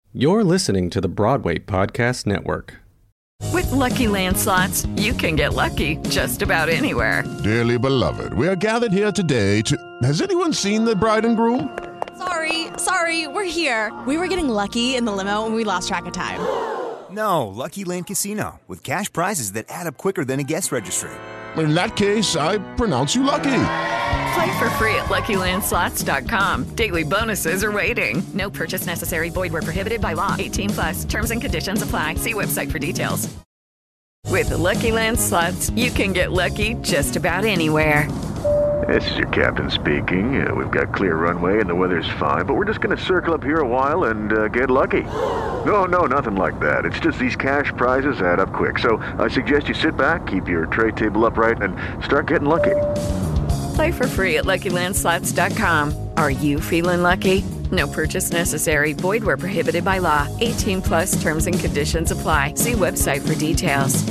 You're listening to the Broadway Podcast Network. With Lucky Land Slots, you can get lucky just about anywhere. Dearly beloved, we are gathered here today to... Has anyone seen the bride and groom? Sorry, we're here. We were getting lucky in the limo and we lost track of time. No, Lucky Land Casino, with cash prizes that add up quicker than a guest registry. In that case, I pronounce you lucky. Play for free at LuckyLandSlots.com. Daily bonuses are waiting. No purchase necessary. Void where prohibited by law. 18+. Terms and conditions apply. See website for details. With Lucky Land Slots, you can get lucky just about anywhere. This is your captain speaking. We've got clear runway and the weather's fine, but we're just going to circle up here a while and get lucky. No, nothing like that. It's just these cash prizes add up quick. So I suggest you sit back, keep your tray table upright, and start getting lucky. Play for free at LuckyLandSlots.com. Are you feeling lucky? No purchase necessary. Void where prohibited by law. 18+ terms and conditions apply. See website for details.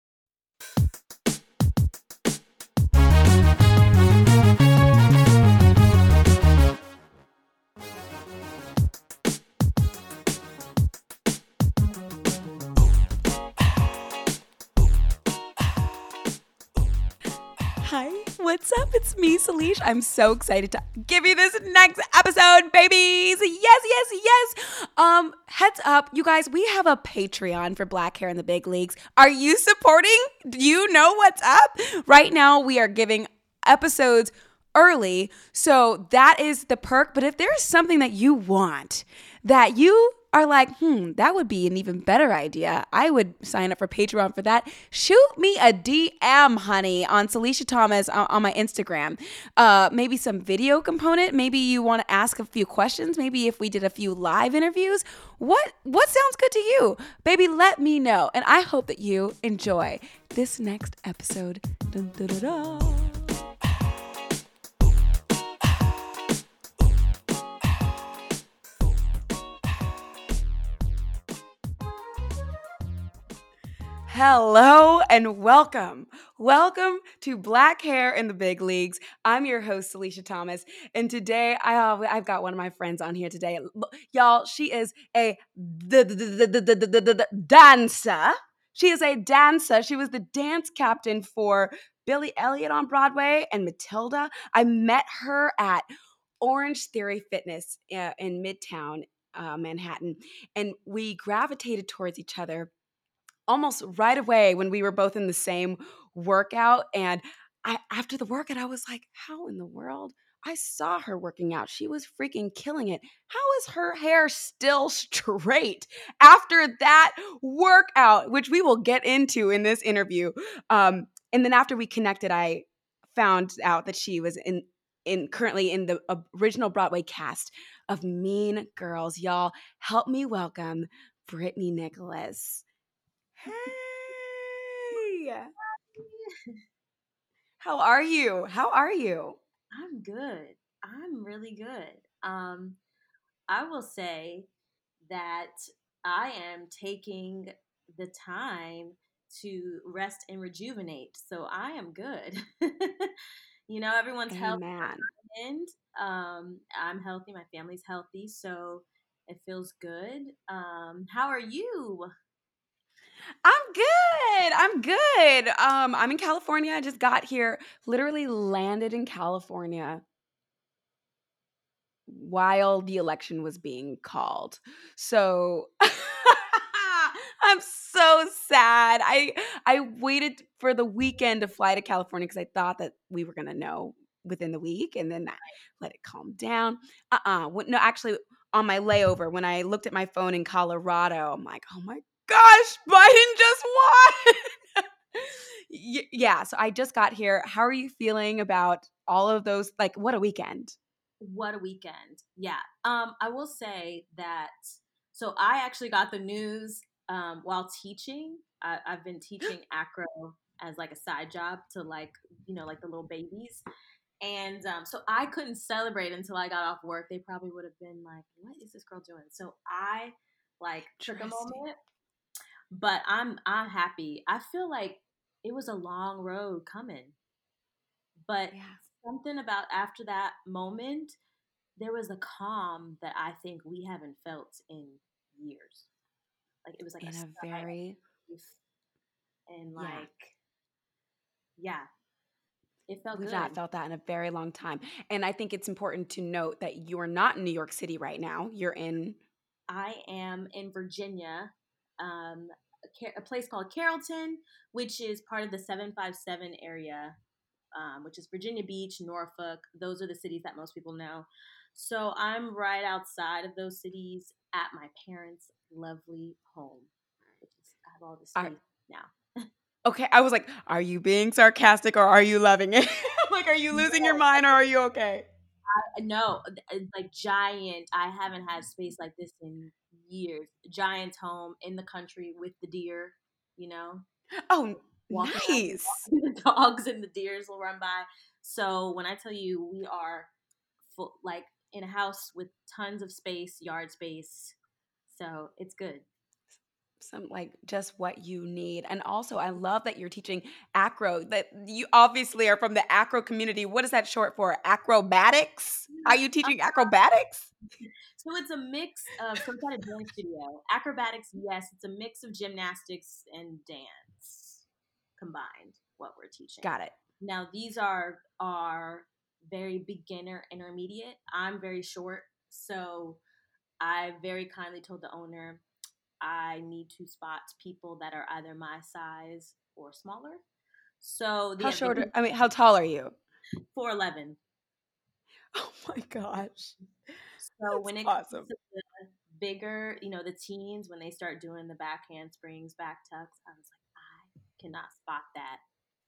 Hi, what's up? It's me, Salish. I'm so excited to give you this next episode, babies. Yes. Heads up, you guys, we have a Patreon for Black Hair in the Big Leagues. Are you supporting? Do you know what's up? Right now, we are giving episodes early, so that is the perk. But if there's something that you want, that you are like, that would be an even better idea, I would sign up for Patreon for that. Shoot me a DM, honey, on Salisha Thomas on my Instagram. Maybe some video component. Maybe you want to ask a few questions. Maybe if we did a few live interviews. What sounds good to you? Baby, let me know. And I hope that you enjoy this next episode. Dun, dun, dun, dun. Hello and welcome. Welcome to Black Hair in the Big Leagues. I'm your host, Salisha Thomas, and today I've got one of my friends on here today. Y'all, she is a dancer. She is a dancer. She was the dance captain for Billy Elliot on Broadway and Matilda. I met her at Orange Theory Fitness in Midtown Manhattan, and we gravitated towards each other almost right away when we were both in the same workout. And after the workout, I was like, how in the world? I saw her working out. She was freaking killing it. How is her hair still straight after that workout, which we will get into in this interview? And then after we connected, I found out that she was currently in the original Broadway cast of Mean Girls. Y'all, help me welcome Brittany Nicholas. Hey! How are you? I'm good. I'm really good. I will say that I am taking the time to rest and rejuvenate. So I am good. Everyone's healthy and I'm healthy, my family's healthy, so it feels good. How are you? I'm good. I'm in California. I just got here, literally landed in California while the election was being called. So I'm so sad. I waited for the weekend to fly to California because I thought that we were going to know within the week, and then I let it calm down. No, actually, on my layover, when I looked at my phone in Colorado, I'm like, oh my gosh, Biden just won. Yeah, so I just got here. How are you feeling about all of those? Like, what a weekend. What a weekend. Yeah. I will say that, so I actually got the news while teaching. I've been teaching acro as like a side job to like the little babies. And so I couldn't celebrate until I got off work. They probably would have been like, what is this girl doing? So I took a moment, but I'm happy. I feel like it was a long road coming, but something about after that moment, there was a calm that I think we haven't felt in years. Like it was like In a a sigh of very, relief, and yeah, like yeah, it felt we've good. not felt that in a very long time. And I think it's important to note that you're not in New York City right now. You're in, I am in Virginia, a place called Carrollton, which is part of the 757 area, which is Virginia Beach, Norfolk. Those are the cities that most people know. So I'm right outside of those cities at my parents' lovely home, which is, I have all this I, space now. okay, I was like, are you being sarcastic or are you loving it? Like, are you losing your No, mind or are you okay? no, like giant. I haven't had space like this in years. Giant's home in the country with the deer, you know, Oh, walk around, nice. the dogs and the deers will run by. So when I tell you we are full, like in a house with tons of space, yard space, so it's good. Some like just what you need. And also, I love that you're teaching acro, that you obviously are from the acro community. What is that short for? Acrobatics? Are you teaching acrobatics? So it's a mix of some kind of dance studio. Acrobatics, yes, it's a mix of gymnastics and dance combined, what we're teaching. Got it. Now these are very beginner intermediate. I'm very short, so I very kindly told the owner I need to spot people that are either my size or smaller. So How the short? I mean, how tall are you? 4'11". Oh my gosh, So that's when it comes awesome. to the bigger, the teens, when they start doing the back handsprings, back tucks, I was like, I cannot spot that.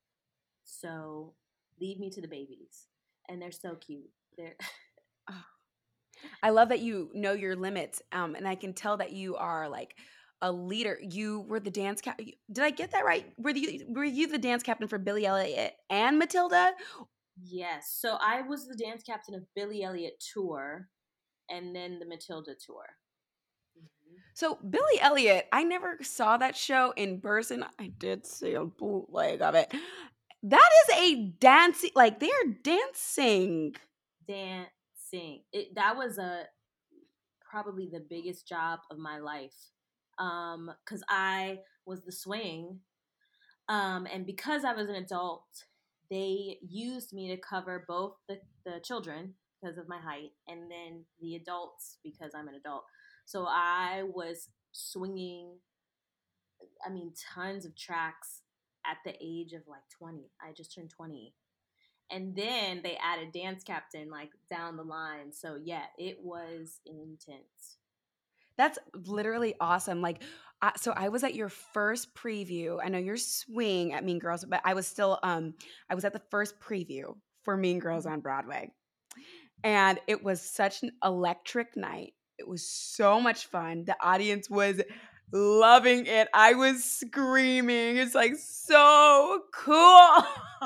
So leave me to the babies. And they're so cute. They're Oh, I love that you know your limits, and I can tell that you are like a leader. You were the dance cap. Did I get that right? Were you the dance captain for Billy Elliot and Matilda? yes. So I was the dance captain of Billy Elliot tour and then the Matilda tour. Mhm. So Billy Elliot, I never saw that show in person. I did see a bootleg of it. That is a dancing, like they're dancing. Dancing. That was a probably the biggest job of my life. Cuz I was the swing. And because I was an adult, they used me to cover both the children because of my height and then the adults because I'm an adult. So I was swinging, I mean, tons of tracks at the age of like 20. I just turned 20. And then they added dance captain like down the line. So yeah, it was intense. That's literally awesome. Like, so I was at your first preview. I know you're swing at Mean Girls, but I was still, I was at the first preview for Mean Girls on Broadway. And it was such an electric night. It was so much fun. The audience was loving it. I was screaming. It's like so cool.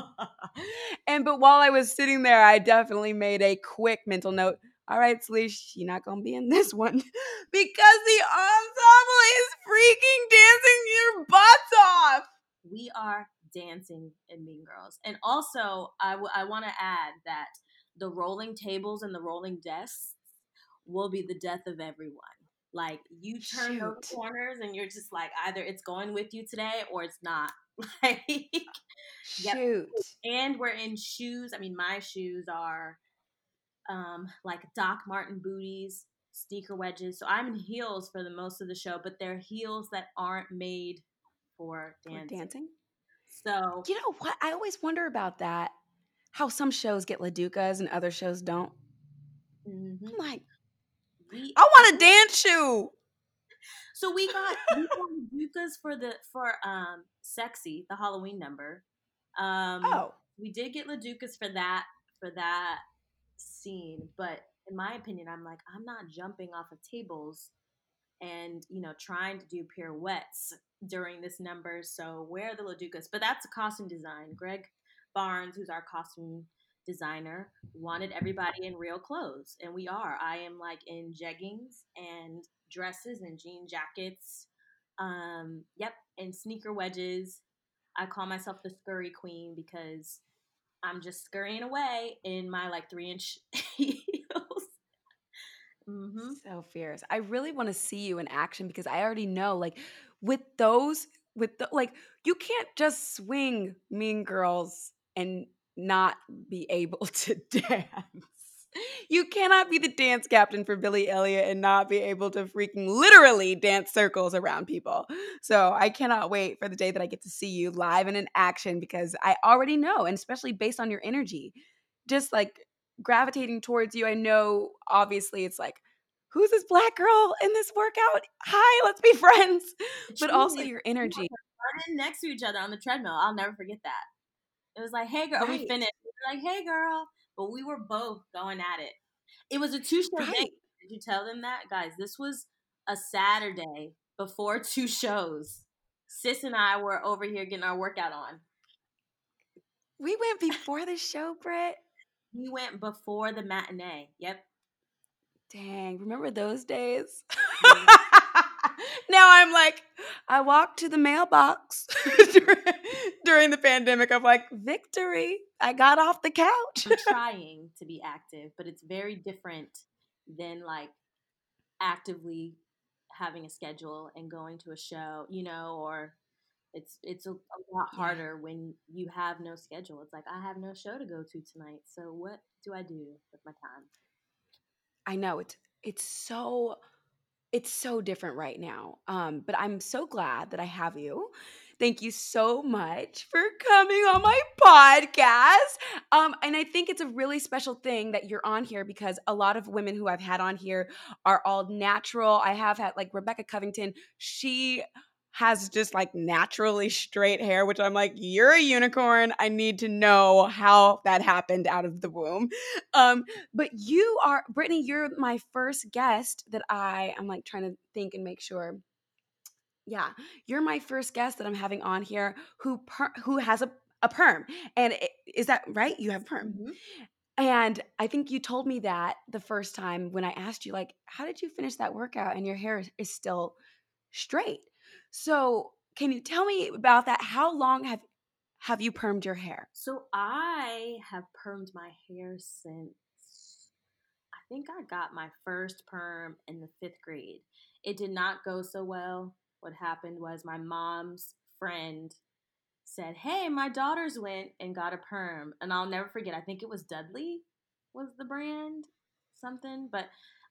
And but while I was sitting there, I definitely made a quick mental note. All right, Salish, you're not gonna be in this one because the ensemble is freaking dancing your butts off. We are dancing in Mean Girls. And also, I want to add that the rolling tables and the rolling desks will be the death of everyone. Like, you turn those Shoot. corners and you're just like, either it's going with you today or it's not. Like, yep. Shoot. And we're in shoes. I mean, my shoes are like Doc Marten booties, sneaker wedges. So I'm in heels for the most of the show, but they're heels that aren't made for For dancing. dancing? So You know what? I always wonder about that. How some shows get Laducas and other shows don't. mhm. I'm like, we I want a dance shoe. so we got Dukas for Sexy, the Halloween number. Oh, We did get Laducas for that scene, but in my opinion, I'm like, I'm not jumping off of tables and trying to do pirouettes during this number. So where are the Laducas? But that's a costume design. Greg Barnes, who's our costume designer, wanted everybody in real clothes, and we are. I am like in jeggings and dresses and jean jackets. Yep, and sneaker wedges. I call myself the scurry queen because I'm just scurrying away in my like 3-inch heels. Mm-hmm. So fierce. I really want to see you in action because I already know, like, like, you can't just swing Mean Girls and not be able to dance. You cannot be the dance captain for Billy Elliot and not be able to freaking literally dance circles around people. So I cannot wait for the day that I get to see you live and in action because I already know, and especially based on your energy, just like gravitating towards you. I know obviously it's like, who's this black girl in this workout? Hi, let's be friends. But also Truly, your we energy. were running next to each other on the treadmill. I'll never forget that. It was like, hey, girl. We Right. finished. We were like, hey, girl. But we were both going at it. It was a 2-show day. Right. Did you tell them that? Guys, this was a Saturday before 2 shows. Sis and I were over here getting our workout on. We went before the show, Britt. We went before the matinee. Yep. Dang, remember those days? Mhm. Now I'm like, I walked to the mailbox during the pandemic. I'm like, victory. I got off the couch. I'm trying to be active, but it's very different than like actively having a schedule and going to a show, or it's a lot Yeah. harder when you have no schedule. It's like I have no show to go to tonight. So what do I do with my time? I know it's so different right now. But I'm so glad that I have you. Thank you so much for coming on my podcast. And I think it's a really special thing that you're on here because a lot of women who I've had on here are all natural. I have had like Rebecca Covington. She has just like naturally straight hair, which I'm like, you're a unicorn. I need to know how that happened out of the womb. But you are, Brittany, you're my first guest that I'm like trying to think and make sure. Yeah, you're my first guest that I'm having on here who has a perm. And is that right? You have perm. Mm-hmm. And I think you told me that the first time when I asked you, like, how did you finish that workout and your hair is still straight? So can you tell me about that? How long have you permed your hair? So I have permed my hair since I think I got my first perm in the 5th grade. It did not go so well. What happened was my mom's friend said, "Hey, my daughters went and got a perm." And I'll never forget. I think it was Dudley was the brand, something. But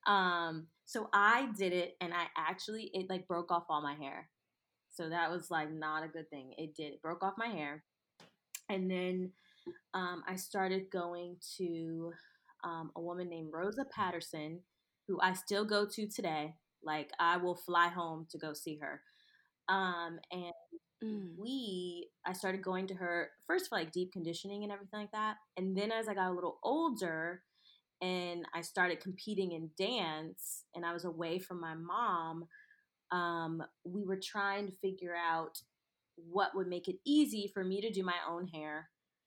so I did it and it like broke off all my hair. So that was like not a good thing. It broke off my hair. And then I started going to a woman named Rosa Patterson, who I still go to today. Like I will fly home to go see her. And Mm. I started going to her first for like deep conditioning and everything like that. And then as I got a little older and I started competing in dance and I was away from my mom, we were trying to figure out what would make it easy for me to do my own hair.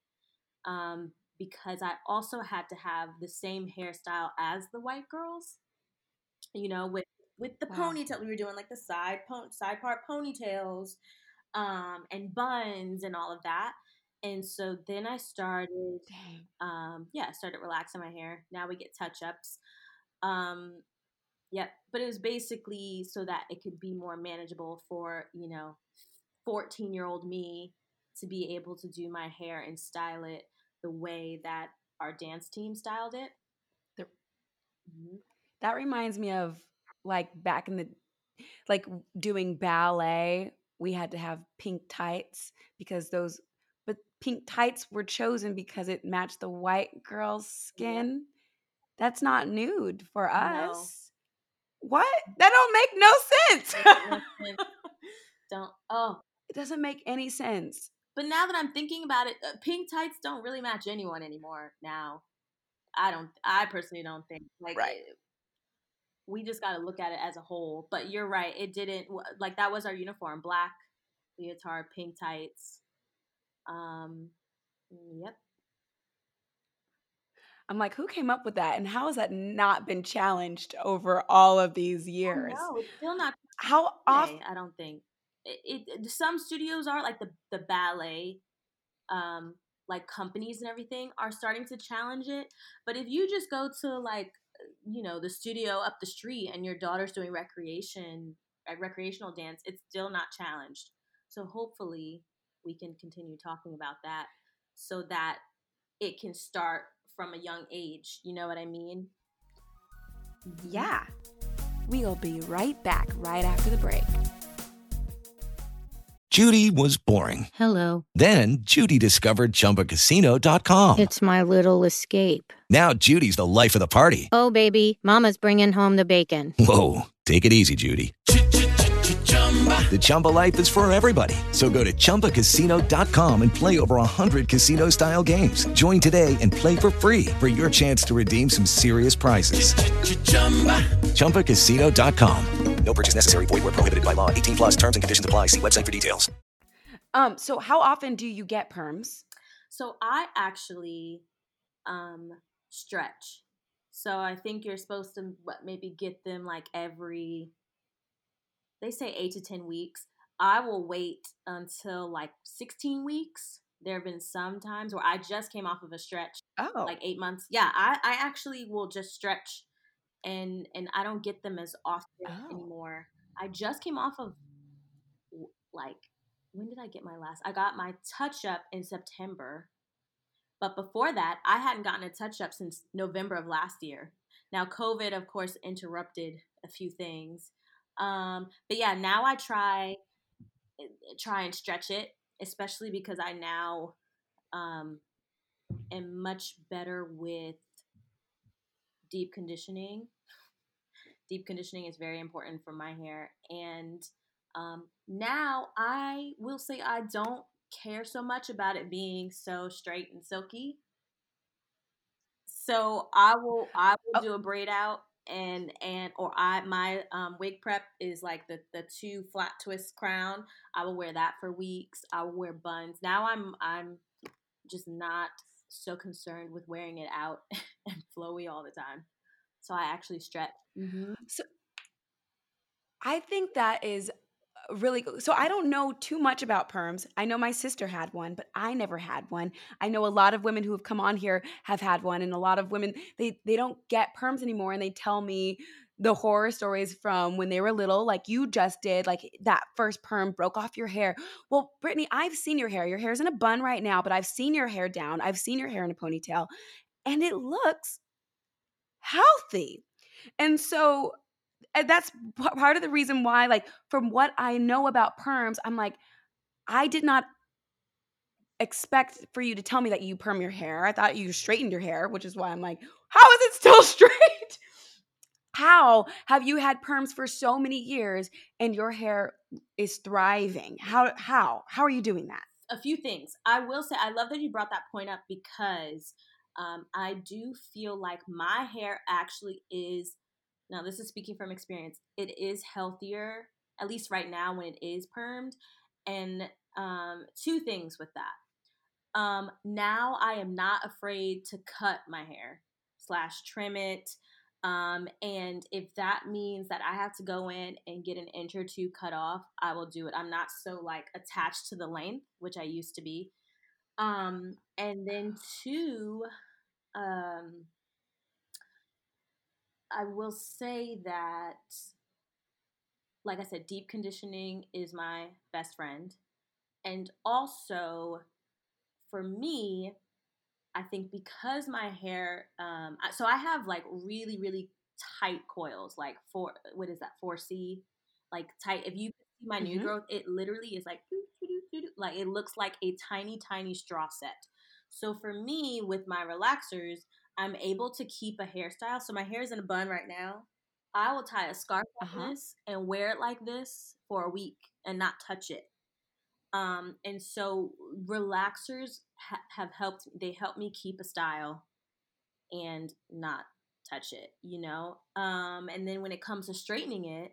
Because I also had to have the same hairstyle as the white girls, with the Wow. ponytail. We were doing like the side part ponytails, and buns and all of that. And so then I started, Dang. I started relaxing my hair. Now we get touch ups. Um, yep. But it was basically so that it could be more manageable for, 14-year-old me to be able to do my hair and style it the way that our dance team styled it. The- Mhm. That reminds me of like back in the like doing ballet, we had to have pink tights because but pink tights were chosen because it matched the white girl's Yep. skin. That's not nude for No. us. What? That don't make no sense. Makes no sense. Don't. Oh, It doesn't make any sense. but now that I'm thinking about it, pink tights don't really match anyone anymore now. I don't. I personally don't think like Right. we just got to look at it as a whole. But you're right. It didn't like that was our uniform: black leotard, pink tights. Um. Yep. I'm like, who came up with that? And how has that not been challenged over all of these I years? know it's still not How often? today. I don't think some studios are like the ballet, like companies and everything are starting to challenge it. But if you just go to like the studio up the street and your daughter's doing recreational dance, it's still not challenged. So hopefully we can continue talking about that so that it can start from a young age. You know what I mean? Yeah. We'll be right back right after the break. Judy was boring. Hello. Then Judy discovered ChumbaCasino.com. It's my little escape. Now Judy's the life of the party. Oh, baby, mama's bringing home the bacon. Whoa, take it easy, Judy. The Chumba life is for everybody. So go to ChumbaCasino.com and play over 100 casino-style games. Join today and play for free for your chance to redeem some serious prizes. ChumbaCasino.com. No purchase necessary. Void where prohibited by law. 18 plus terms and conditions apply. See website for details. So how often do you get perms? So I actually stretch. So I think you're supposed to maybe get them like every, they say 8 to 10 weeks. I will wait until like 16 weeks. There have been some times where I just came off of a stretch, like 8 months. Yeah, I actually will just stretch, and I don't get them as often anymore. I just came off of, like, when did I get my last? I got my touch-up in September. But before that, I hadn't gotten a touch-up since November of last year. Now, COVID, of course, interrupted a few things. But yeah, now I try and stretch it, especially because I now am much better with deep conditioning. Deep conditioning is very important for my hair. And now I will say I don't care so much about it being so straight and silky. So I will do a braid out my wig prep is like the 2 flat twist crown. I will wear that for weeks. I will wear buns. Now I'm just not so concerned with wearing it out and flowy all the time. So I actually stretch. Mm-hmm. So I think that is really good. So I don't know too much about perms. I know my sister had one, but I never had one. I know a lot of women who have come on here have had one, and a lot of women, they don't get perms anymore, and they tell me the horror stories from when they were little, like you just did, like that first perm broke off your hair. Well, Brittany, I've seen your hair. Your hair's in a bun right now, but I've seen your hair down. I've seen your hair in a ponytail, and it looks healthy. And so that's part of the reason why, like, from what I know about perms, I'm like, I did not expect for you to tell me that you perm your hair. I thought you straightened your hair, which is why I'm like, how is it still straight? How have you had perms for so many years and your hair is thriving? How are you doing that? A few things. I will say, I love that you brought that point up because I do feel like my hair actually is, now this is speaking from experience, it is healthier, at least right now when it is permed. And 2 things with that. Now I am not afraid to cut my hair / trim it. And if that means that I have to go in and get an inch or 2 cut off, I will do it. I'm not so like attached to the length, which I used to be. And then 2, I will say that, like I said, deep conditioning is my best friend. And also, for me, I think because my hair, so I have like really, really tight coils, like 4C, like tight. If you see my new growth, it literally is like, like it looks like a tiny, tiny straw set. So for me, with my relaxers, I'm able to keep a hairstyle. So my hair is in a bun right now. I will tie a scarf like this and wear it like this for a week and not touch it. And so relaxers have helped. They help me keep a style and not touch it, you know? And then when it comes to straightening it,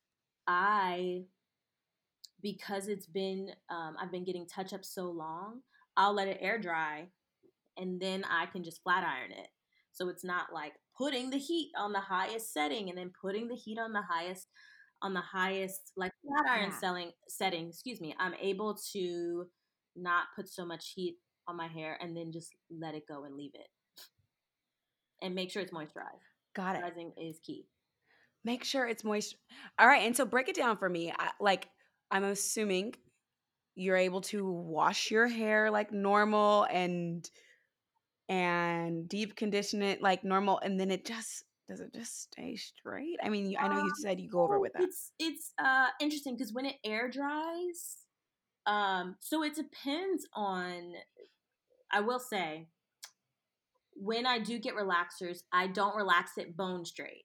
because it's been, I've been getting touch-ups so long, I'll let it air dry and then I can just flat iron it. So it's not like putting the heat on the highest setting and then putting the heat on the highest like flat iron setting, I'm able to not put so much heat on my hair and then just let it go and leave it and make sure it's moisturized. Got it. Moisturizing is key. Make sure it's moist. All right. And so break it down for me. I'm assuming you're able to wash your hair like normal and deep condition it like normal, and then does it just stay straight? I mean, I know you said you go over with that. It's interesting because when it air dries, so it depends on. I will say, when I do get relaxers, I don't relax it bone straight.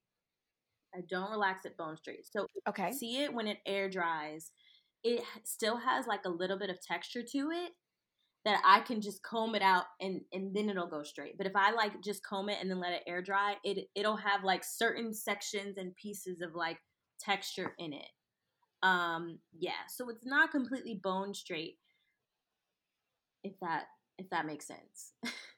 So Okay. see it when it air dries, it still has like a little bit of texture to it that I can just comb it out and then it'll go straight. But if I like just comb it and then let it air dry, it'll have like certain sections and pieces of like texture in it. Yeah, so it's not completely bone straight, if that makes sense.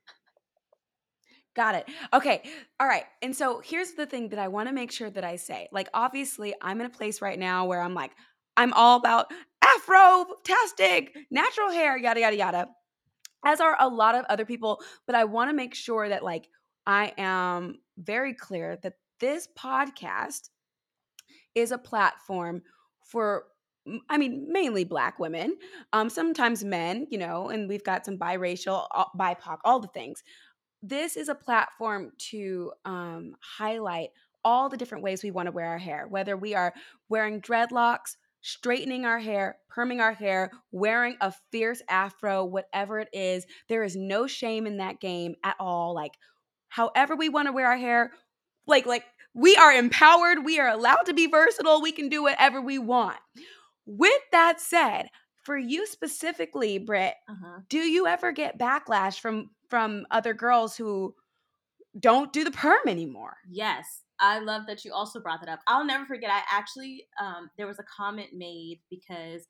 Got it. Okay. All right. And so here's the thing that I want to make sure that I say. Like, obviously, I'm in a place right now where I'm like, I'm all about Afro-tastic, natural hair, yada, yada, yada, as are a lot of other people. But I want to make sure that, like, I am very clear that this podcast is a platform for, I mean, mainly Black women, sometimes men, and we've got some biracial, BIPOC, all the things. This is a platform to highlight all the different ways we want to wear our hair, whether we are wearing dreadlocks, straightening our hair, perming our hair, wearing a fierce afro, whatever it is. There is no shame in that game at all. Like, however we want to wear our hair, like we are empowered. We are allowed to be versatile. We can do whatever we want. With that said, for you specifically, Britt, do you ever get backlash from other girls who don't do the perm anymore? Yes, I love that you also brought that up. I'll never forget. I actually, there was a comment made because,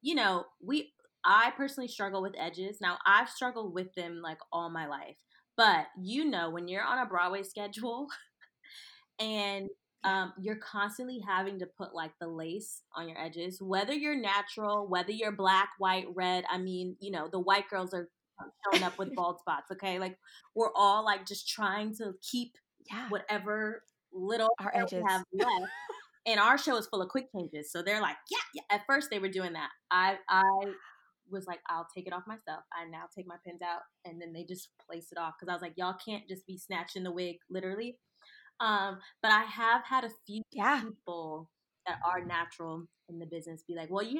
I personally struggle with edges. Now, I've struggled with them like all my life, but when you're on a Broadway schedule and you're constantly having to put like the lace on your edges, whether you're natural, whether you're black, white, red. I mean, the white girls are showing up with bald spots. Okay, like we're all like just trying to keep whatever little our hair edges we have left. And our show is full of quick changes, so they're like, yeah. At first, they were doing that. I was like, I'll take it off myself. I now take my pins out, and then they just place it off because I was like, y'all can't just be snatching the wig, literally. But I have had a few people that are natural in the business be like, well,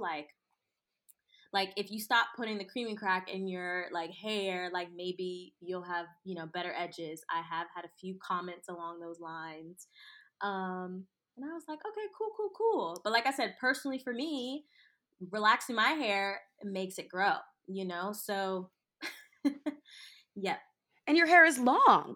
like if you stop putting the creamy crack in your like hair, like maybe you'll have, better edges. I have had a few comments along those lines. And I was like, okay, cool. But like I said, personally for me, relaxing my hair makes it grow, so yep. And your hair is long.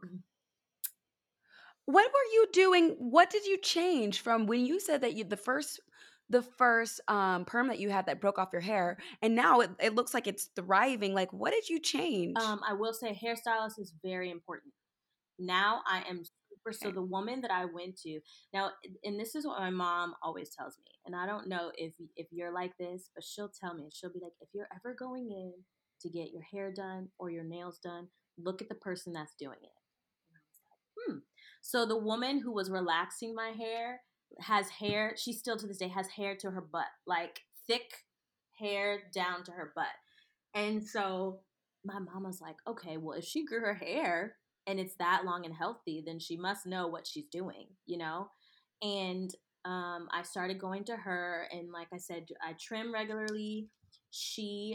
What were you doing? What did you change from when you said that the first perm that you had that broke off your hair, and now it looks like it's thriving? Like, what did you change? I will say hairstylist is very important. Now I am super. So the woman that I went to now, and this is what my mom always tells me, and I don't know if you're like this, but she'll tell me, she'll be like, if you're ever going in to get your hair done or your nails done, look at the person that's doing it. And I was like, So the woman who was relaxing my hair has hair. She still to this day has hair to her butt, like thick hair down to her butt. And so my mom was like, okay, well, if she grew her hair and it's that long and healthy, then she must know what she's doing, And I started going to her, and like I said, I trim regularly. She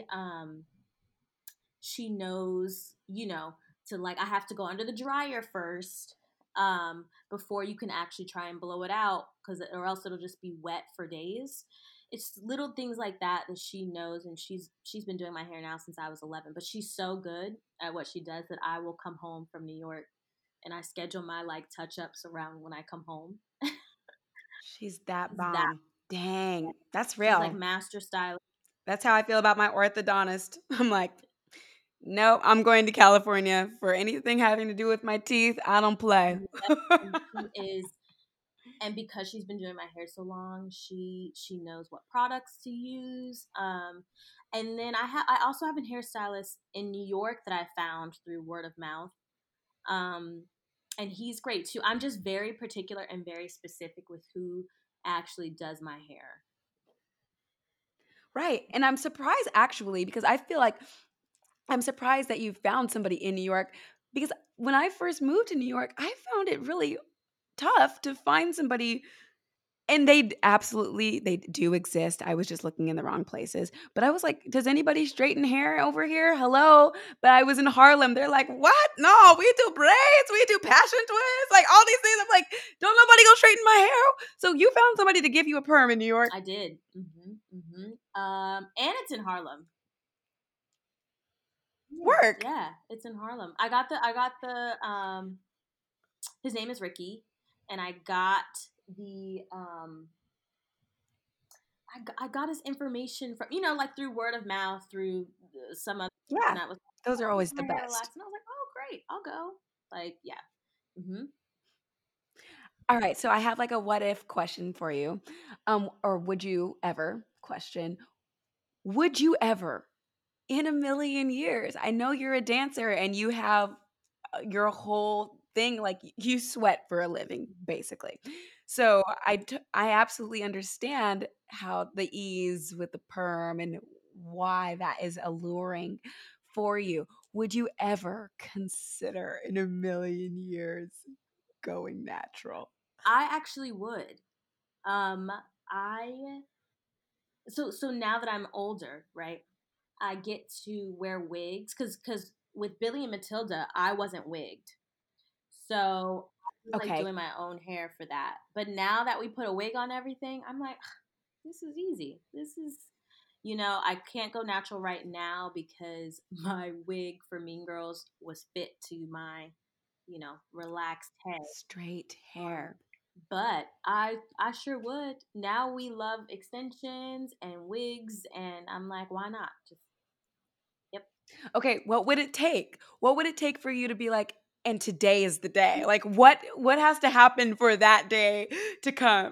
knows, to like I have to go under the dryer first before you can actually try and blow it out, or else it'll just be wet for days. It's little things like that she knows, and she's been doing my hair now since I was 11. But she's so good at what she does that I will come home from New York and I schedule my like touch ups around when I come home. She's that bomb. Dang, that's real. She's like master stylist. That's how I feel about my orthodontist. I'm like, no, I'm going to California for anything having to do with my teeth. I don't play. She is. And because she's been doing my hair so long, she knows what products to use. And then I also have a hairstylist in New York that I found through word of mouth. And he's great too. I'm just very particular and very specific with who actually does my hair. Right. And I'm surprised actually, because I feel like I'm surprised that you found somebody in New York, because when I first moved to New York, I found it really tough to find somebody. And they do exist. I was just looking in the wrong places. But I was like, does anybody straighten hair over here? Hello? But I was in Harlem. They're like, what? No, we do braids. We do passion twists. Like all these things. I'm like, don't nobody go straighten my hair? So you found somebody to give you a perm in New York? I did. And it's in Harlem. Work. Yeah, it's in Harlem. I got the his name is Ricky, and I got the I got his information from, like through word of mouth, through some other. Yeah, that was, those are always the best. And I was like, oh great, I'll go. Like, yeah. All right, so I have like a what if question for you, or would you ever question? Would you ever, in a million years? I know you're a dancer and you have your whole thing, like you sweat for a living, basically. So I absolutely understand how the ease with the perm and why that is alluring for you. Would you ever consider in a million years going natural? I actually would. So now that I'm older, right, I get to wear wigs because with Billy and Matilda, I wasn't wigged. So I was like doing my own hair for that. But now that we put a wig on everything, I'm like, this is easy. This is, I can't go natural right now because my wig for Mean Girls was fit to my, relaxed head. Straight hair. But I sure would. Now we love extensions and wigs, and I'm like, why not? Yep. Okay, what would it take? What would it take for you to be like, and today is the day? Like, what has to happen for that day to come?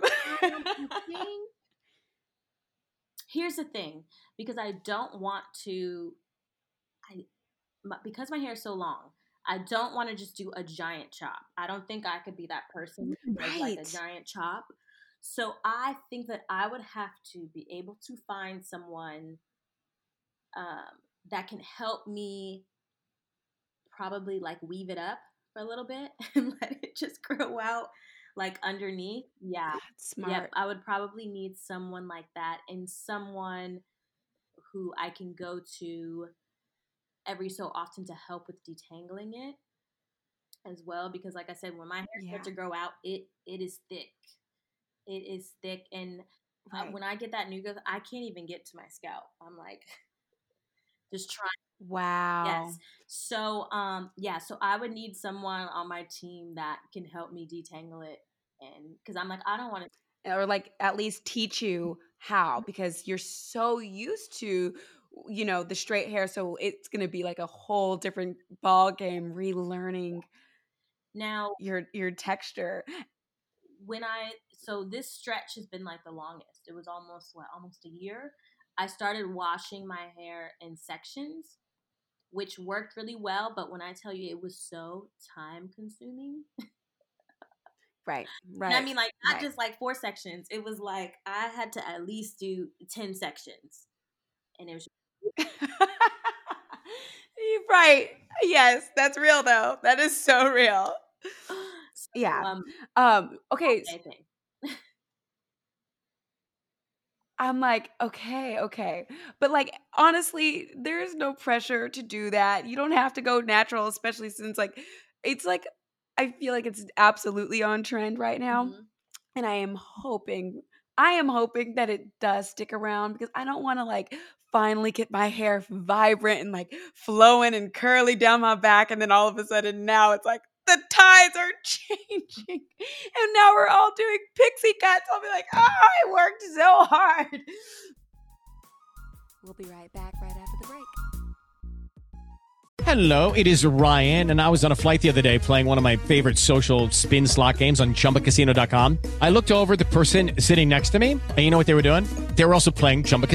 Here's the thing, because I don't want to. Because my hair is so long, I don't want to just do a giant chop. I don't think I could be that person who does like a giant chop. So I think that I would have to be able to find someone that can help me probably like weave it up for a little bit and let it just grow out like underneath. Yeah. That's smart. Yep. I would probably need someone like that, and someone who I can go to every so often to help with detangling it as well, because like I said, when my hair starts to grow out, it is thick. It is thick, and when I get that new growth, I can't even get to my scalp. I'm like just trying. Wow. Yes. So so I would need someone on my team that can help me detangle it, and because I'm like, I don't want to, or like at least teach you how, because you're so used to the straight hair, so it's gonna be like a whole different ball game, relearning now your texture. So this stretch has been like the longest. It was almost a year. I started washing my hair in sections, which worked really well, but when I tell you, it was so time consuming. Right. And I mean, like, not just like 4 sections. It was like I had to at least do 10 sections, and it was right. Yes, that's real though. That is so real. Yeah. Okay. I'm like, okay. But like, honestly, there is no pressure to do that. You don't have to go natural, especially since like, it's like, I feel like it's absolutely on trend right now. Mm-hmm. And I am hoping that it does stick around, because I don't want to like finally get my hair vibrant and like flowing and curly down my back. And then all of a sudden now it's like, the tides are changing, and now we're all doing pixie cuts. I'll be like, I worked so hard. We'll be right back right after the break. Hello, it is Ryan, and I was on a flight the other day playing one of my favorite social spin slot games on ChumbaCasino.com. I looked over at the person sitting next to me, and you know what they were doing? They were also playing Chumba Casino.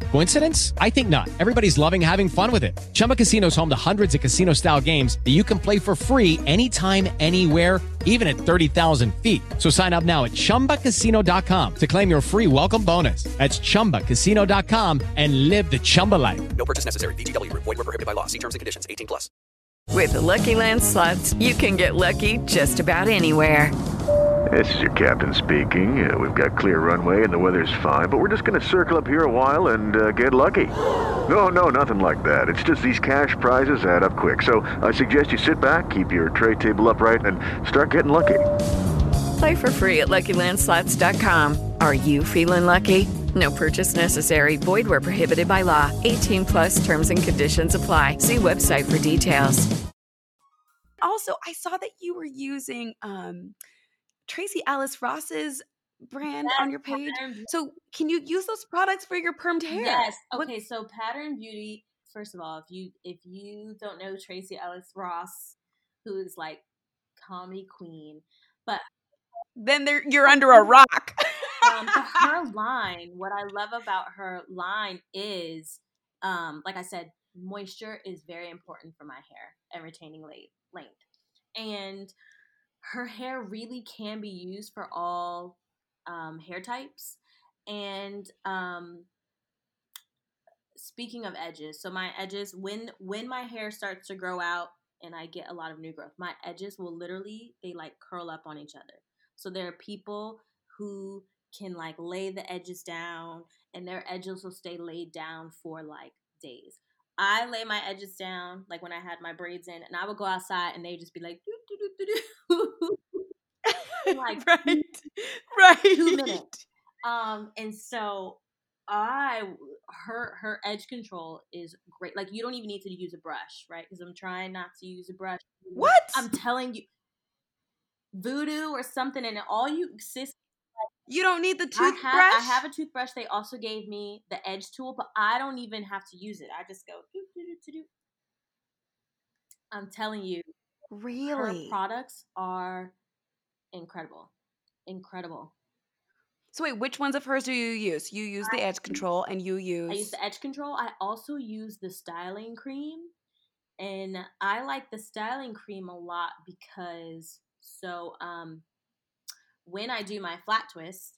Coincidence? I think not. Everybody's loving having fun with it. Chumba Casino is home to hundreds of casino-style games that you can play for free anytime, anywhere, even at 30,000 feet. So sign up now at ChumbaCasino.com to claim your free welcome bonus. That's ChumbaCasino.com and live the Chumba life. No purchase necessary. VGW. Void were prohibited by law. See terms and conditions. 18+. With the Lucky Land Slots, you can get lucky just about anywhere. This is your captain speaking. We've got clear runway and the weather's fine, but we're just going to circle up here a while and get lucky. No, nothing like that. It's just these cash prizes add up quick. So I suggest you sit back, keep your tray table upright, and start getting lucky. Play for free at LuckyLandSlots.com. Are you feeling lucky? No purchase necessary. Void where prohibited by law. 18+ terms and conditions apply. See website for details. Also, I saw that you were using Tracy Ellis Ross's brand on your page. So can you use those products for your permed hair? Yes. Okay, so Pattern Beauty, first of all, if you don't know Tracy Ellis Ross, who is like comedy queen, but then you're under a rock. Her line, what I love about her line is, like I said, moisture is very important for my hair and retaining length. And her hair really can be used for all hair types. And speaking of edges, so my edges, when my hair starts to grow out and I get a lot of new growth, my edges will literally, they like curl up on each other. So there are people who can like lay the edges down and their edges will stay laid down for like days. I lay my edges down, like when I had my braids in, and I would go outside and they'd just be like, like right. 2 minutes. And so her edge control is great. Like you don't even need to use a brush, right? Because I'm trying not to use a brush. What? I'm telling you, Voodoo or something, and all you you don't need the toothbrush? I have a toothbrush. They also gave me the edge tool, but I don't even have to use it. I just go do. I'm telling you. Really? Her products are incredible. So wait, which ones of hers do you use? You use the edge control and you use... I use the edge control. I also use the styling cream. And I like the styling cream a lot because when I do my flat twist,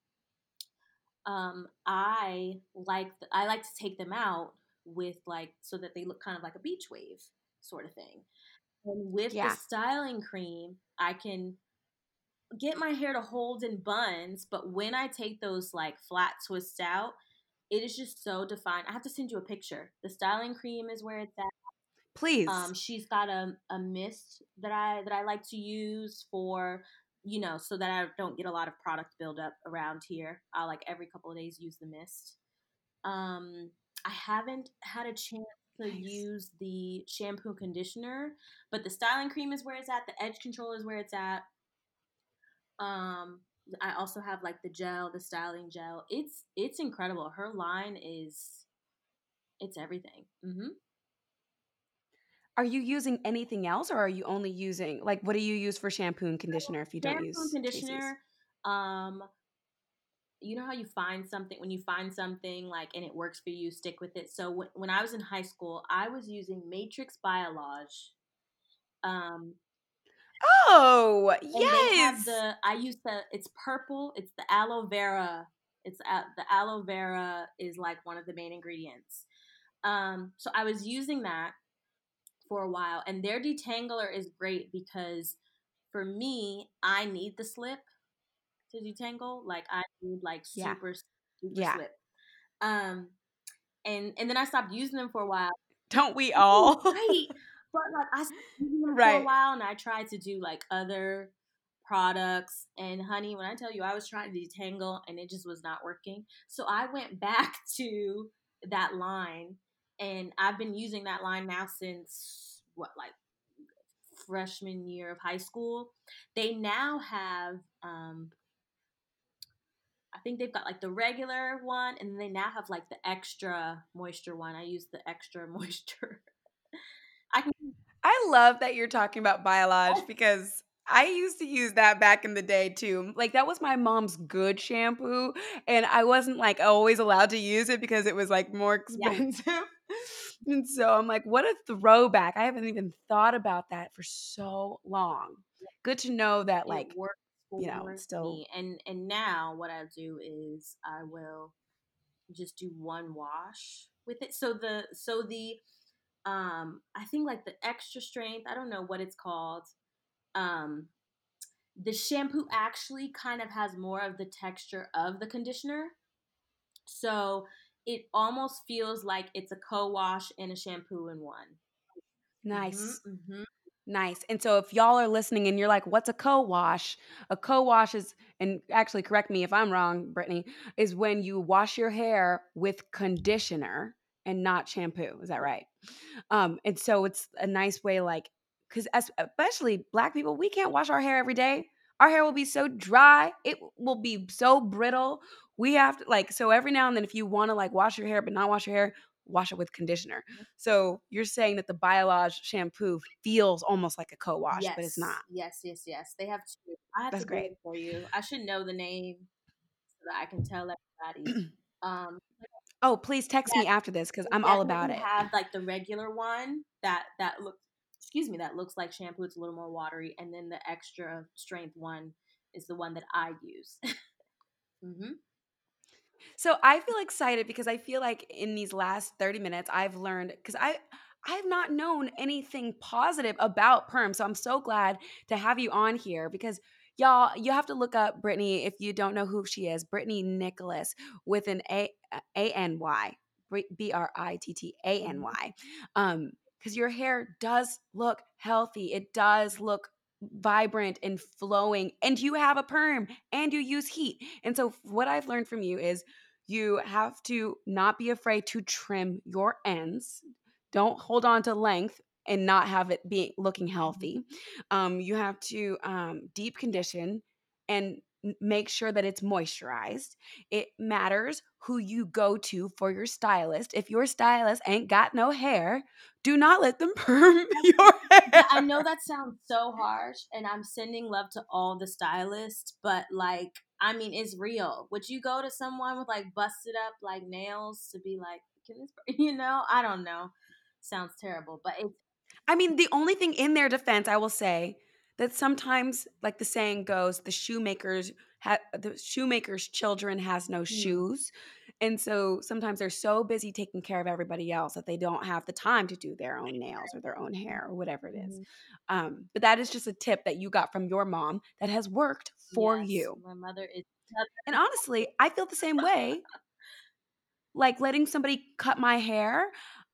I like to take them out with like, so that they look kind of like a beach wave sort of thing. And with the styling cream, I can get my hair to hold in buns, but when I take those like flat twists out, it is just so defined. I have to send you a picture. The styling cream is where it's at. Please. She's got a mist that I like to use for, so that I don't get a lot of product buildup around here. I'll like every couple of days use the mist. I haven't had a chance to use the shampoo and conditioner, but the styling cream is where it's at. The edge control is where it's at. I also have like the gel, the styling gel. It's incredible. Her line it's everything. Mm-hmm. Are you using anything else, or are you only using, like, what do you use for shampoo and conditioner if you don't use shampoo and conditioner? Tracy's? You know how you find something, when you find something like and it works for you, stick with it. So when I was in high school, I was using Matrix Biolage. Oh, and yes. It's purple. It's the aloe vera. The aloe vera is like one of the main ingredients. So I was using that for a while, and their detangler is great because for me, I need the slip to detangle. Like I need like super slip. And then I stopped using them for a while. Don't we all? Right. But like I stopped using them for a while, and I tried to do like other products. And honey, when I tell you I was trying to detangle and it just was not working, so I went back to that line, and I've been using that line now since freshman year of high school. They now have I think they've got like the regular one, and then they now have like the extra moisture one. I use the extra moisture. I love that you're talking about Biolage because I used to use that back in the day too. Like that was my mom's good shampoo, and I wasn't like always allowed to use it because it was like more Yeah. expensive. And so I'm like, what a throwback. I haven't even thought about that for so long. Good to know that It like, works for it's still me. And now what I do is I will just do one wash with it. So the I think like the extra strength, I don't know what it's called. Um the shampoo actually kind of has more of the texture of the conditioner. So it almost feels like it's a co-wash and a shampoo in one. nice. Mm-hmm. Nice. And so if y'all are listening and you're like, what's a co-wash? A co-wash is, and actually correct me if I'm wrong, Brittany, is when you wash your hair with conditioner and not shampoo. Is that right? And so it's a nice way, like, because especially Black people, we can't wash our hair every day. Our hair will be so dry, it will be so brittle. We have to like, so every now and then, if you want to like wash your hair but not wash your hair, wash it with conditioner. So you're saying that the Biolage shampoo feels almost like a co-wash, but it's not. Yes. They have two. I have That's to get great. it for you. I should know the name so that I can tell everybody. Um, Oh, please text yeah, me after this because they I'm all about definitely it. have like the regular one that looks, excuse me, that looks like shampoo. It's a little more watery, and then the extra strength one is the one that I use. hmm So I feel excited because I feel like in these last 30 minutes I've learned because I've not known anything positive about perm. So I'm so glad to have you on here because y'all, you have to look up Brittany if you don't know who she is. Brittany Nicholas with an A-N-Y. Brittany. Because your hair does look healthy. It does look vibrant and flowing, and you have a perm and you use heat. And so what I've learned from you is you have to not be afraid to trim your ends. Don't hold on to length and not have it be looking healthy. You have to deep condition and make sure that it's moisturized. It matters who you go to for your stylist. If your stylist ain't got no hair, do not let them perm your hair. Yeah, I know that sounds so harsh, and I'm sending love to all the stylists, but like, I mean, it's real. Would you go to someone with like busted up like nails to be like, can this, I don't know. Sounds terrible, but it's, I mean, the only thing in their defense, I will say that sometimes, like the saying goes, the shoemaker's children has no shoes, and so sometimes they're so busy taking care of everybody else that they don't have the time to do their own nails or their own hair or whatever it is. But that is just a tip that you got from your mom that has worked for yes, you. my mother is. And honestly, I feel the same way. Like letting somebody cut my hair.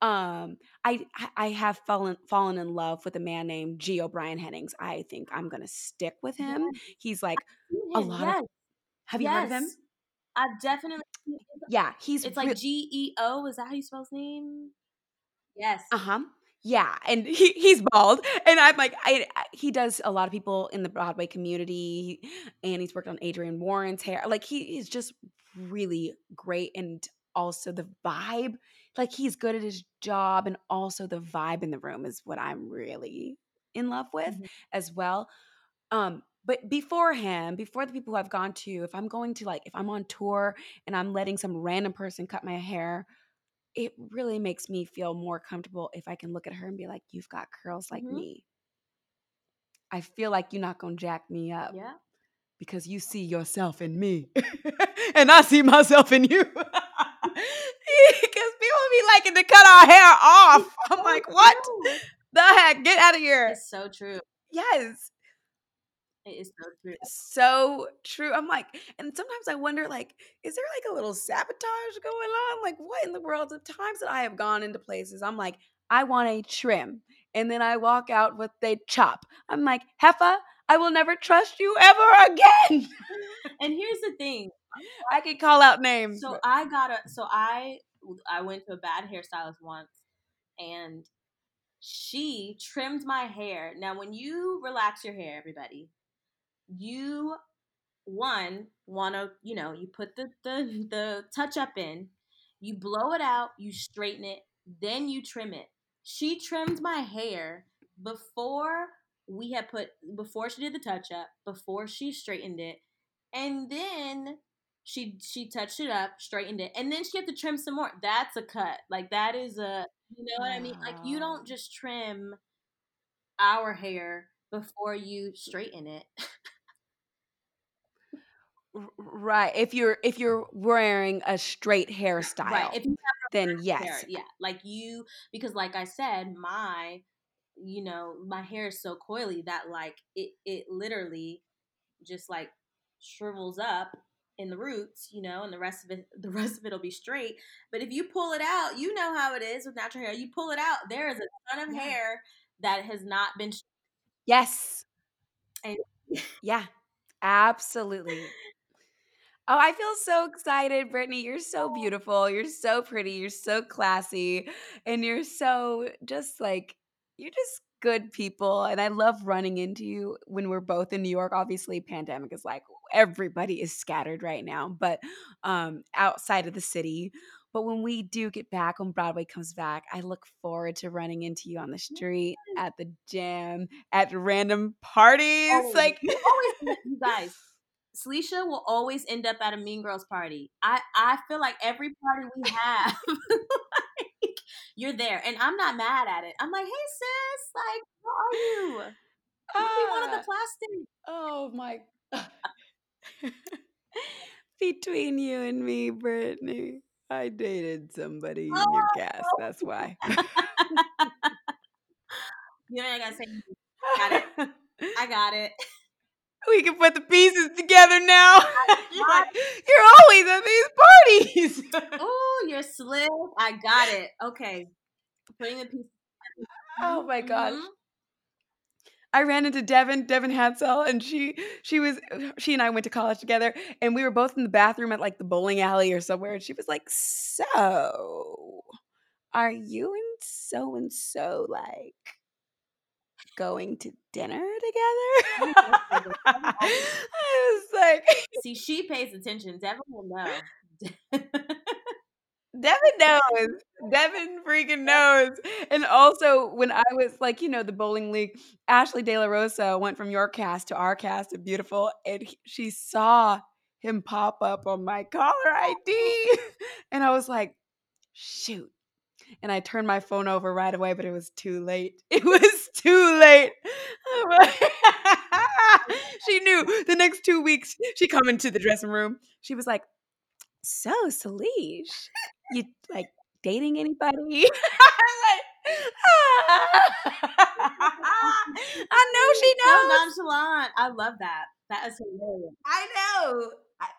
I have fallen in love with a man named G. O'Brien Hennings. I think I'm gonna stick with him. Yes, He's like seen a him. lot of. Yes, Have you heard of him? yes. I've definitely. Yeah, he's It's like GEO. Is that how you spell his name? Yes. uh-huh. Yeah, and he's bald, and I'm like, he does a lot of people in the Broadway community, and he's worked on Adrienne Warren's hair. Like he is just really great, and also the vibe, like he's good at his job, and also the vibe in the room is what I'm really in love with as well. But before him, before the people who I've gone to, if I'm going to like, if I'm on tour and I'm letting some random person cut my hair, it really makes me feel more comfortable if I can look at her and be like, you've got curls like me. I feel like you're not going to jack me up Yeah. because you see yourself in me and I see myself in you. Because people be liking to cut our hair off. I'm like, what the heck? Get out of here. It's so true. Yes. It is so true. So true. I'm like, and sometimes I wonder, like, is there like a little sabotage going on? Like, what in the world? The times that I have gone into places, I'm like, I want a trim. And then I walk out with a chop. I'm like, Heffa, I will never trust you ever again. And here's the thing. I could call out names. So but- I went to a bad hairstylist once, and she trimmed my hair. Now, when you relax your hair, everybody, you want to, you put the touch up in, you blow it out, you straighten it, then you trim it. She trimmed my hair before we had put, before she did the touch up, before she straightened it, and then she touched it up, straightened it, and then she had to trim some more. That's a cut. Like, that is a, you know what I mean? Like, you don't just trim our hair before you straighten it. Right. If you're wearing a straight hairstyle, Right. If you have then yes. hair, yeah. Like because like I said, my hair is so coily that like it literally just like shrivels up in the roots, and the rest of it'll be straight. But if you pull it out, you know how it is with natural hair. You pull it out, there is a ton of hair that has not been. Yes. And yeah, absolutely. Oh, I feel so excited, Brittany. You're so beautiful. You're so pretty. You're so classy. And you're so you're just good people. And I love running into you when we're both in New York. Obviously, pandemic is like everybody is scattered right now, but outside of the city. But when we do get back, when Broadway comes back, I look forward to running into you on the street, at the gym, at random parties. Always. You guys, Salisha will always end up at a Mean Girls party. I feel like every party we have, like, you're there, and I'm not mad at it. I'm like, hey sis, like, how are you? Let me one of the plastic. Oh my. Between you and me, Brittany, I dated somebody in your cast. That's why. I gotta say, got it. I got it. We can put the pieces together now. You're always at these parties. Oh, you're slick. I got it. Okay. Putting the pieces together. Oh my gosh. I ran into Devin Hansel, and she and I went to college together, and we were both in the bathroom at like the bowling alley or somewhere, and she was like, so are you and so like going to dinner together? I was like, see, she pays attention. Devin will know. Devin knows. Devin freaking knows. And also, when I was like, the bowling league, Ashley De La Rosa went from your cast to our cast at Beautiful, and she saw him pop up on my caller ID. And I was like, shoot. And I turned my phone over right away, but it was too late. It was too late. She knew the next 2 weeks, she come into the dressing room. She was like, so Salish, you like dating anybody? I know she knows. So nonchalant. I love that. That is hilarious. I know.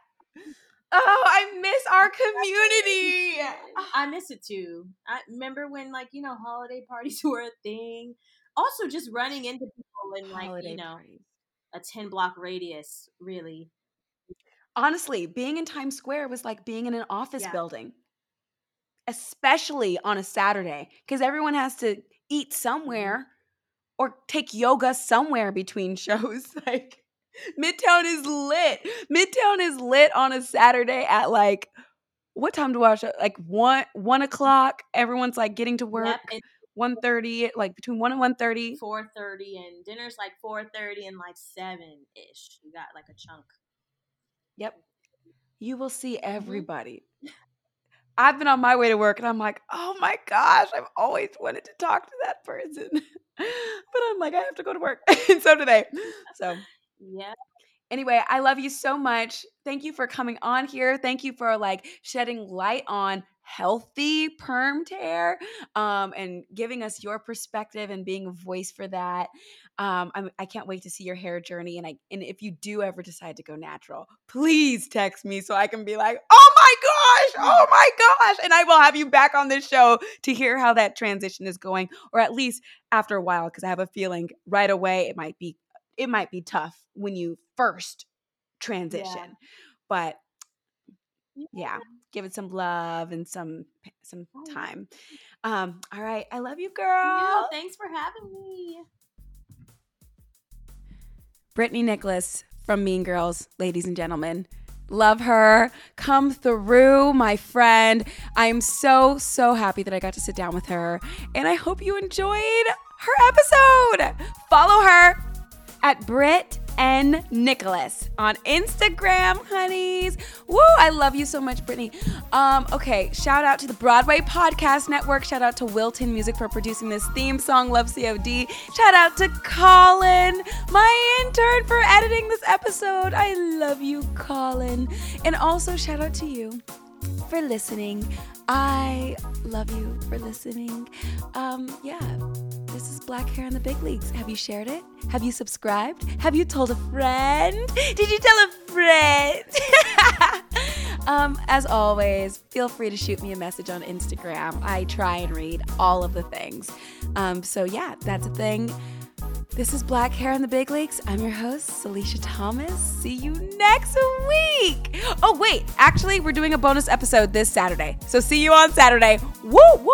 I miss our community. I miss it too. I remember when holiday parties were a thing. Also, just running into people in Holiday parties. A 10-block radius, really. Honestly, being in Times Square was like being in an office building, especially on a Saturday, because everyone has to eat somewhere or take yoga somewhere between shows. Like, Midtown is lit. Midtown is lit on a Saturday at like, what time to watch it? Like 1 o'clock. Everyone's like getting to work. Yep. 1:30, like between 1 and 1:30. 4:30, and dinner's like 4:30 and like 7-ish. You got like a chunk. Yep. You will see everybody. I've been on my way to work and I'm like, oh my gosh, I've always wanted to talk to that person. But I'm like, I have to go to work. And so do they. So, yeah. Anyway, I love you so much. Thank you for coming on here. Thank you for like shedding light on healthy permed hair and giving us your perspective and being a voice for that. I can't wait to see your hair journey. And if you do ever decide to go natural, please text me so I can be like, oh my gosh. And I will have you back on this show to hear how that transition is going, or at least after a while, because I have a feeling right away it might be tough when you first transition, but give it some love and some time. All right. I love you, girl. Yeah, thanks for having me. Brittany Nicholas from Mean Girls, ladies and gentlemen. Love her. Come through, my friend. I'm so happy that I got to sit down with her. And I hope you enjoyed her episode. Follow her at Britt N. Nicholas on Instagram, honeys. Woo, I love you so much, Brittany. Okay, shout out to the Broadway Podcast Network. Shout out to Wilton Music for producing this theme song, Love COD. Shout out to Colin, my intern, for editing this episode. I love you, Colin. And also shout out to you for listening. I love you for listening. This is Black Hair in the Big Leagues. Have you shared it? Have you subscribed? Have you told a friend? Did you tell a friend? As always, feel free to shoot me a message on Instagram. I try and read all of the things. That's a thing. This is Black Hair in the Big Leagues. I'm your host, Celicia Thomas. See you next week. Oh, wait. Actually, we're doing a bonus episode this Saturday. So see you on Saturday. Woo, woo.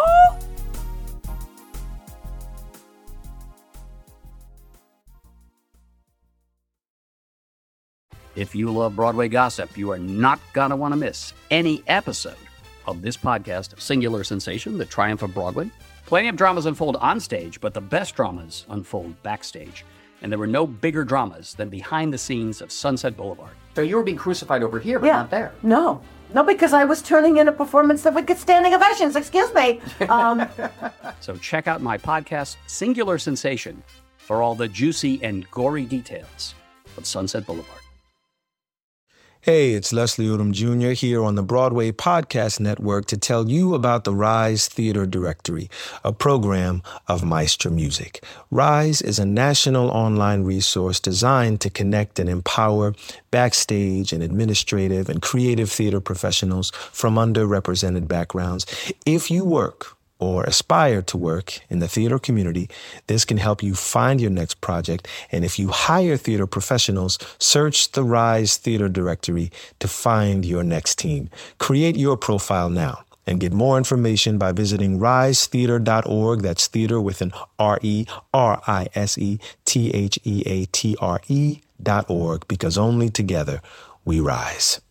If you love Broadway gossip, you are not going to want to miss any episode of this podcast, Singular Sensation, The Triumph of Broadway. Plenty of dramas unfold on stage, but the best dramas unfold backstage. And there were no bigger dramas than behind the scenes of Sunset Boulevard. So you were being crucified over here, but not there. No, because I was turning in a performance that would get standing ovations. Excuse me. So check out my podcast, Singular Sensation, for all the juicy and gory details of Sunset Boulevard. Hey, it's Leslie Odom Jr. here on the Broadway Podcast Network to tell you about the Rise Theater Directory, a program of Maestra Music. Rise is a national online resource designed to connect and empower backstage and administrative and creative theater professionals from underrepresented backgrounds. If you work or aspire to work in the theater community, this can help you find your next project. And if you hire theater professionals, search the Rise Theater Directory to find your next team. Create your profile now and get more information by visiting risetheater.org. That's theater with an RERISETHEATRE.org, because only together we rise.